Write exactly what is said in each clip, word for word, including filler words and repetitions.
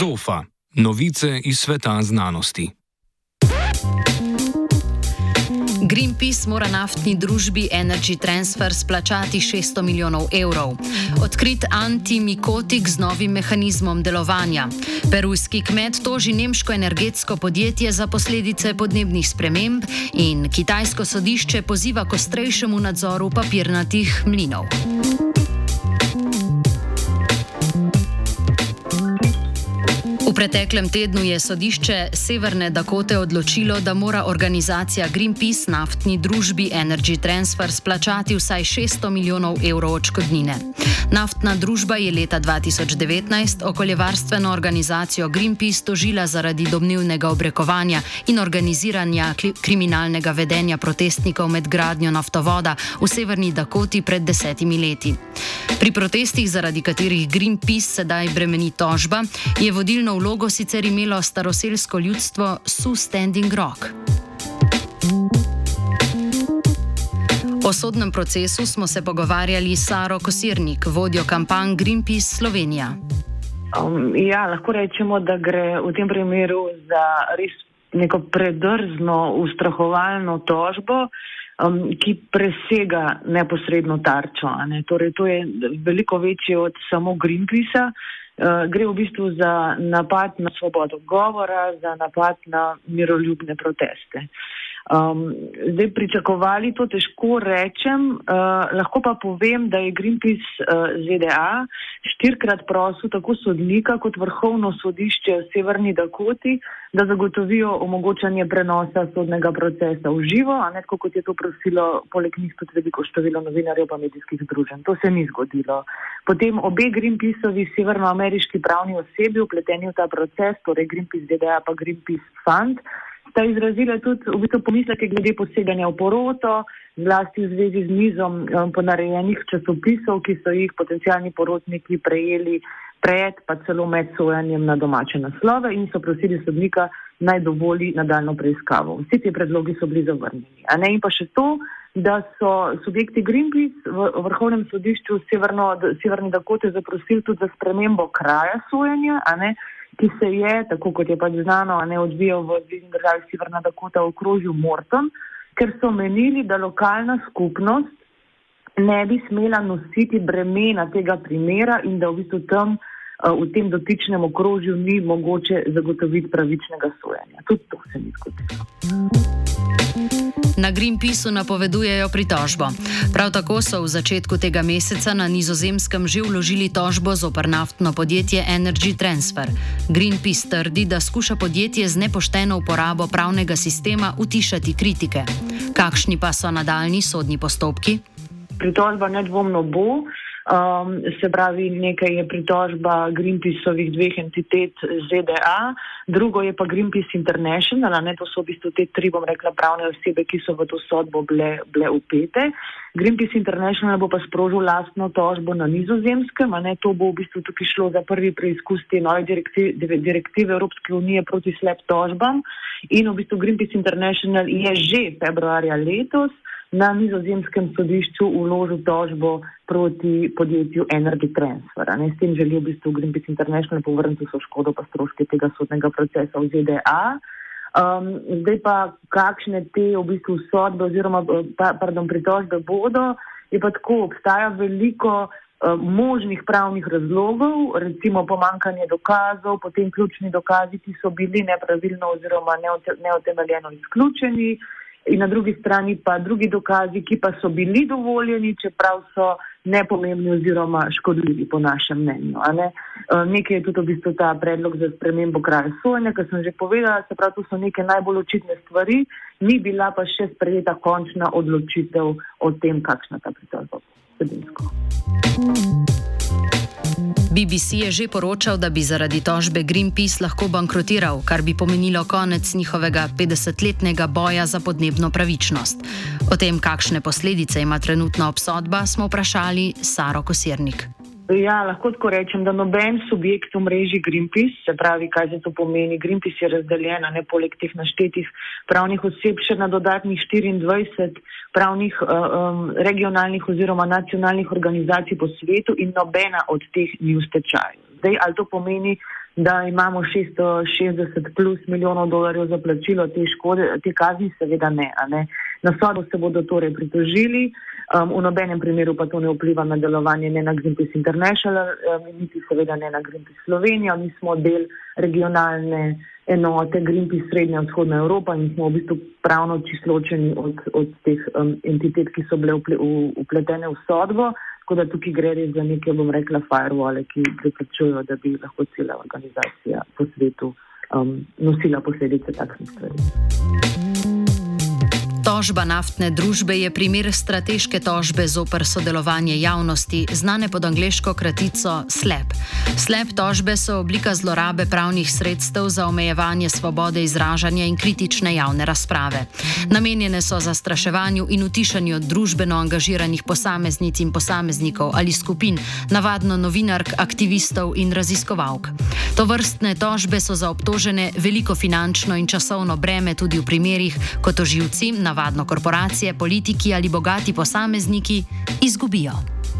Zofa. Novice iz sveta znanosti. Greenpeace mora naftni družbi Energy Transfer splačati šeststo milijonov evrov. Odkrit antimikotik z novim mehanizmom delovanja. Perujski kmet toži nemško energetsko podjetje za posledice podnebnih sprememb in kitajsko sodišče poziva k ostrejšemu nadzoru papirnatih mlinov. V preteklem tednu je sodišče Severne Dakote odločilo, da mora organizacija Greenpeace naftni družbi Energy Transfer splačati vsaj šeststo milijonov evrov odškodnine. Naftna družba je leta dva tisoč devetnajst okoljevarstveno organizacijo Greenpeace tožila zaradi domnevnega obrekovanja in organiziranja kriminalnega vedenja protestnikov med gradnjo naftovoda v Severni Dakoti pred desetimi leti. Pri protestih, zaradi katerih Greenpeace sedaj bremeni tožba, je vodilno vlogo sicer imelo staroselsko ljudstvo Sioux Standing Rock. O sodnem procesu smo se pogovarjali s Saro Kosirnik, vodjo kampanj Greenpeace Slovenija. Um, ja, lahko rečemo, da gre v tem primeru za res neko predrzno, ustrahovalno tožbo, um, ki presega neposredno tarčo. Ne? Torej, to je veliko večje od samo Greenpeacea. Uh, gre v bistvu za napad na svobodo govora, za napad na miroljubne proteste. Um, zdaj pričakovali to težko rečem, uh, lahko pa povem, da je Greenpeace uh, Z D A štirikrat prosil tako sodnika kot vrhovno sodišče v Severni Dakoti, da zagotovijo omogočanje prenosa sodnega procesa v živo, a ne tako kot je to prosilo poleg njih tudi veliko število novinarjev pa medijskih združenj. To se ni zgodilo. Potem obe Greenpeaceovi severnoameriški pravni osebi vpleteni v ta proces, torej Greenpeace Z D A pa Greenpeace Fund, sta izrazila tudi v bistvu pomisleke glede poseganja v poroto, zlasti v zvezi z nizom um, ponarejenih časopisov, ki so jih potencialni porotniki prejeli pred pa celo med sojenjem na domače naslove in so prosili sodnika naj dovoli nadaljnjo preiskavo. Vsi ti predlogi so bili zavrnjeni. A ne, in pa še to, da so subjekti Greenpeace v vrhovnem sodišču Severno, Severni Dakote zaprosili tudi za spremembo kraja sojenja, a ne, ki se je, tako kot je pač znano, a ne odvijal v zvezni državi Severna Dakota v okrožju Morton, ker so menili, da lokalna skupnost ne bi smela nositi bremena tega primera in da v bistvu tam v tem dotičnem okrožju ni mogoče zagotoviti pravičnega sojenja. Tudi to se ni zgodilo. Na Greenpeaceu napovedujejo pritožbo. Prav tako so v začetku tega meseca na Nizozemskem že vložili tožbo zoper naftno podjetje Energy Transfer. Greenpeace trdi, da skuša podjetje z nepošteno uporabo pravnega sistema utišati kritike. Kakšni pa so nadaljnji sodni postopki? Pritožba nedvomno bo. Um, se pravi, nekaj je pritožba Greenpeaceovih dveh entitet Z D A, drugo je pa Greenpeace International, ne, to so v bistvu te tri, bom rekla, pravne osebe, ki so v to sodbo bile, bile upete. Greenpeace International bo pa sprožil lastno tožbo na Nizozemskem, a ne, to bo v bistvu tukaj šlo za prvi preizkus te nove direktive, direktive Evropske unije proti slep tožbam in v bistvu Greenpeace International je že februarja letos na Nizozemskem sodišču vložil tožbo proti podjetju Energy Transfer. Ne? S tem želi v bistvu Greenpeace International povrniti vso škodo pa stroške tega sodnega procesa v Z D A. Um, zdaj pa kakšne te v bistvu sodbe oziroma pa, pardon, pritožbe bodo, je pa tako, obstaja veliko uh, možnih pravnih razlogov, recimo pomanjkanje dokazov, potem ključni dokazi, ki so bili nepravilno oziroma neutemeljeno izključeni, in na drugi strani pa drugi dokazi, ki pa so bili dovoljeni, čeprav so nepomembni oziroma škodljivi po našem mnenju. A ne? Nekaj je tudi v bistvu ta predlog za spremembo kraja sojenja, kar sem že povedala, se pravi, to so neke najbolj očitne stvari, ni bila pa še sprejeta končna odločitev o tem, kakšna ta pritožba vsebinsko. B B C je že poročal, da bi zaradi tožbe Greenpeace lahko bankrotiral, kar bi pomenilo konec njihovega petdesetletnega boja za podnebno pravičnost. O tem, kakšne posledice ima trenutna obsodba, smo vprašali Saro Kosirnik. Ja, lahko tako rečem, da noben subjekt v mreži Greenpeace, se pravi, kaj se to pomeni, Greenpeace je razdeljena, ne poleg teh naštetih pravnih oseb, še na dodatnih štiriindvajset pravnih um, regionalnih oziroma nacionalnih organizacij po svetu in nobena od teh ni v stečaju. Zdaj, ali to pomeni, da imamo šeststo šestdeset plus milijonov dolarjev za plačilo te škode, te kazni seveda ne. ne. Na sodbo se bodo torej pritožili, um, v nobenem primeru pa to ne vpliva na delovanje ne na Greenpeace International, um, niti seveda ne na Greenpeace Slovenija. Mi smo del regionalne enote Greenpeace Srednja in Vzhodna Evropa in smo v bistvu pravno čisto ločeni od, od teh um, entitet, ki so bile upletene v sodbo. Tako da tukaj gre res za neke, bom rekla, firewall, ki preprečujejo, da bi lahko cela organizacija po svetu um, nosila posledice takšnih stvari. Tožba naftne družbe je primer strateške tožbe zoper sodelovanje javnosti, znane pod angleško kratico SLAPP. SLAPP tožbe so oblika zlorabe pravnih sredstev za omejevanje svobode izražanja in kritične javne razprave. Namenjene so zastraševanju in utišanju družbeno angažiranih posameznic in posameznikov ali skupin, navadno novinark, aktivistov in raziskovalk. Tovrstne tožbe so za obtožene veliko finančno in časovno breme tudi v primerih, ko tožilci, navadno korporacije, politiki ali bogati posamezniki, izgubijo.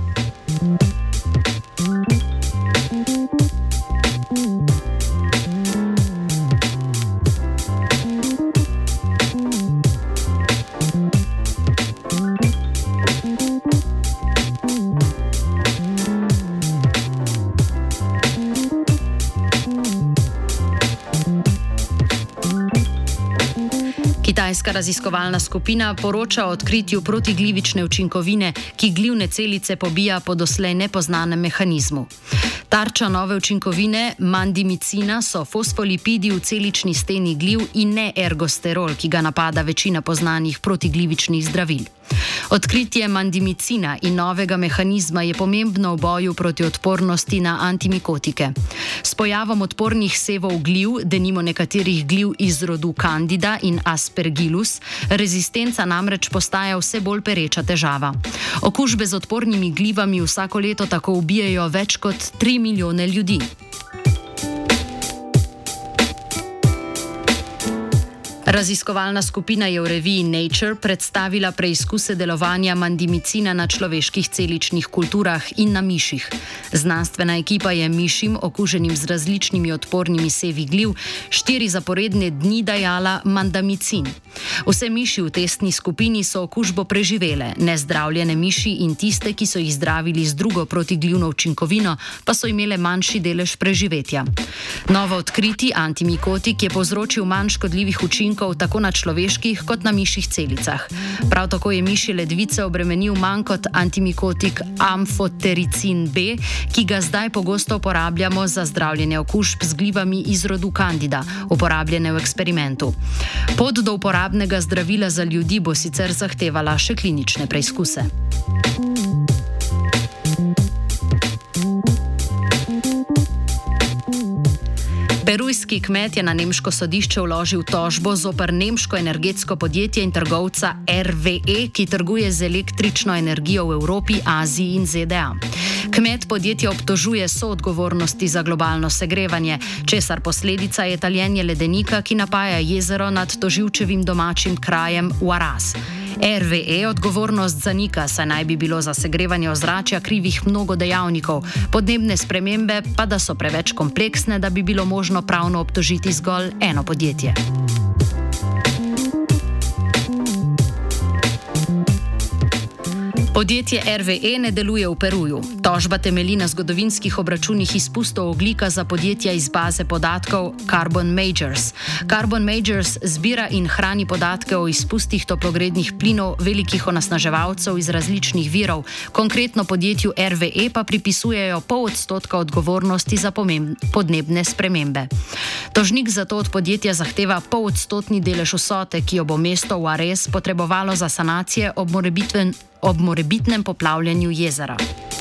Kitajska raziskovalna skupina poroča o odkritju protiglivične učinkovine, ki glivne celice pobija po doslej nepoznanem mehanizmu. Tarča nove učinkovine mandimicina so fosfolipidi v celični steni gliv in ne ergosterol, ki ga napada večina poznanih protiglivičnih zdravil. Odkritje mandimicina in novega mehanizma je pomembno v boju proti odpornosti na antimikotike. S pojavom odpornih sevov gliv, denimo nekaterih gliv iz rodu Candida in Aspergillus, rezistenca namreč postaja vse bolj pereča težava. Okužbe z odpornimi glivami vsako leto tako ubijajo več kot tri milijone ljudi. Raziskovalna skupina je v reviji Nature predstavila preizkuse delovanja mandimicina na človeških celičnih kulturah in na miših. Znanstvena ekipa je mišim, okuženim z različnimi odpornimi sevi gliv, štiri zaporedne dni dajala mandamicin. Vse miši v testni skupini so okužbo preživele, nezdravljene miši in tiste, ki so jih zdravili z drugo protiglivno učinkovino, pa so imele manjši delež preživetja. Novo odkriti antimikotik je povzročil manj škodljivih učinkov tako na človeških kot na mišjih celicah. Prav tako je mišje ledvice obremenil manj kot antimikotik amfotericin B, ki ga zdaj pogosto uporabljamo za zdravljenje okužb z glivami iz rodu Candida, uporabljene v eksperimentu. Pot do uporabnega zdravila za ljudi bo sicer zahtevala še klinične preizkuse. Perujski kmet je na nemško sodišče vložil tožbo zoper nemško energetsko podjetje in trgovca R W E, ki trguje z električno energijo v Evropi, Aziji in Z D A. Kmet podjetje obtožuje soodgovornosti za globalno segrevanje, česar posledica je taljenje ledenika, ki napaja jezero nad tožilčevim domačim krajem Huaraz. R W E odgovornost zanika, saj naj bi bilo za segrevanje ozračja krivih mnogo dejavnikov, podnebne spremembe pa da so preveč kompleksne, da bi bilo možno pravno obtožiti zgolj eno podjetje. Podjetje R W E ne deluje v Peruju. Tožba temelji na zgodovinskih obračunih izpustov ogljika za podjetja iz baze podatkov Carbon Majors. Carbon Majors zbira in hrani podatke o izpustih toplogrednih plinov velikih onesnaževalcev iz različnih virov, konkretno podjetju R W E pa pripisujejo pol odstotka odgovornosti za podnebne spremembe. Tožnik zato od podjetja zahteva pol odstotni delež vsote, ki jo bo mesto Juarez potrebovalo za sanacije ob morebitven ob morebitnem poplavljanju jezera.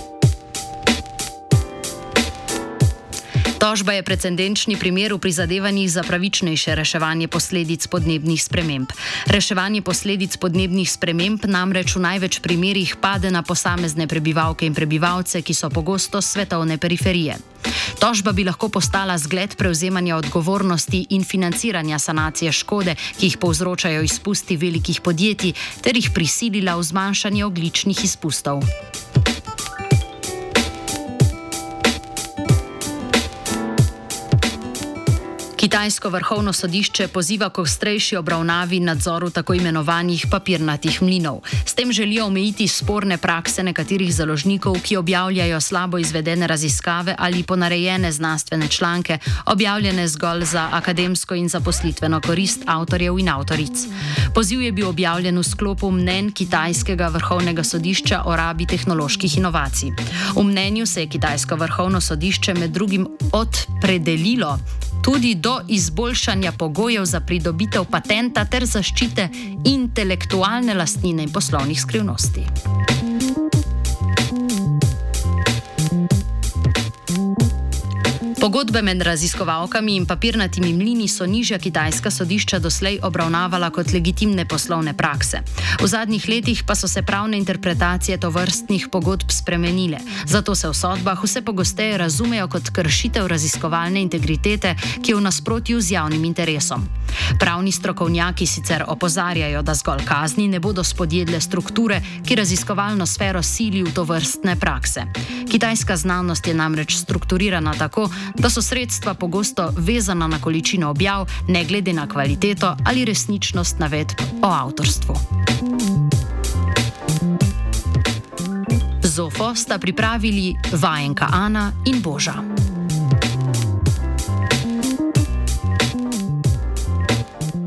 Tožba je precedenčni primer v prizadevanjih za pravičnejše reševanje posledic podnebnih sprememb. Reševanje posledic podnebnih sprememb namreč v največ primerih pade na posamezne prebivalke in prebivalce, ki so pogosto svetovne periferije. Tožba bi lahko postala zgled prevzemanja odgovornosti in financiranja sanacije škode, ki jih povzročajo izpusti velikih podjetij, ter jih prisilila v zmanjšanje ogljičnih izpustov. Kitajsko vrhovno sodišče poziva k ostrejši obravnavi in nadzoru tako imenovanih papirnatih mlinov. S tem želijo omejiti sporne prakse nekaterih založnikov, ki objavljajo slabo izvedene raziskave ali ponarejene znanstvene članke, objavljene zgolj za akademsko in zaposlitveno korist avtorjev in avtoric. Poziv je bil objavljen v sklopu mnenj Kitajskega vrhovnega sodišča o rabi tehnoloških inovacij. V mnenju se je Kitajsko vrhovno sodišče med drugim opredelilo tudi do izboljšanja pogojev za pridobitev patenta ter zaščite intelektualne lastnine in poslovnih skrivnosti. Pogodbe med raziskovalkami in papirnatimi mlini so nižja kitajska sodišča doslej obravnavala kot legitimne poslovne prakse. V zadnjih letih pa so se pravne interpretacije tovrstnih pogodb spremenile, zato se v sodbah vse pogosteje razumejo kot kršitev raziskovalne integritete, ki je v nasprotju z javnim interesom. Pravni strokovnjaki sicer opozarjajo, da zgolj kazni ne bodo spodjedle strukture, ki raziskovalno sfero sili v tovrstne prakse. Kitajska znanost je namreč strukturirana tako, da so sredstva pogosto vezana na količino objav, ne glede na kvaliteto ali resničnost navedb o avtorstvu. Zofo sta pripravili vajenka Ana in Boža.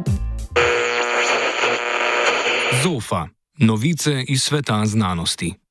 Zofa. Novice iz sveta znanosti.